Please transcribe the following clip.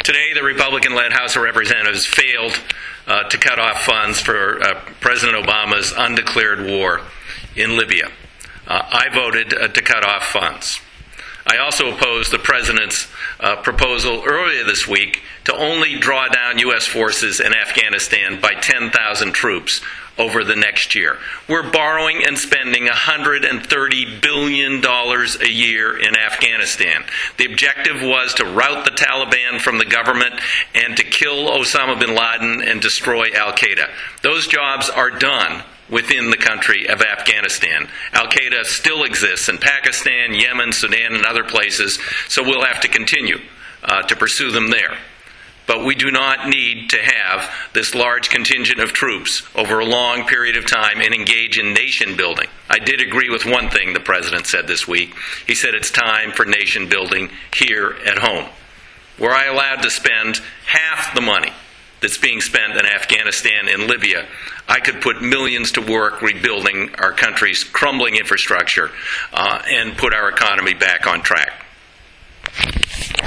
Today, the Republican-led House of Representatives failed to cut off funds for President Obama's undeclared war in Libya. I voted to cut off funds. I also opposed the President's proposal earlier this week to only draw down U.S. forces in Afghanistan by 10,000 troops over the next year. We're borrowing and spending $130 billion a year in Afghanistan. The objective was to rout the Taliban from the government and to kill Osama bin Laden and destroy al-Qaeda. Those jobs are done within the country of Afghanistan. Al-Qaeda still exists in Pakistan, Yemen, Sudan, and other places, so we'll have to continue to pursue them there. But we do not need to have this large contingent of troops over a long period of time and engage in nation building. I did agree with one thing the President said this week. He said it's time for nation building here at home. Were I allowed to spend half the money that's being spent in Afghanistan and Libya, I could put millions to work rebuilding our country's crumbling infrastructure and put our economy back on track.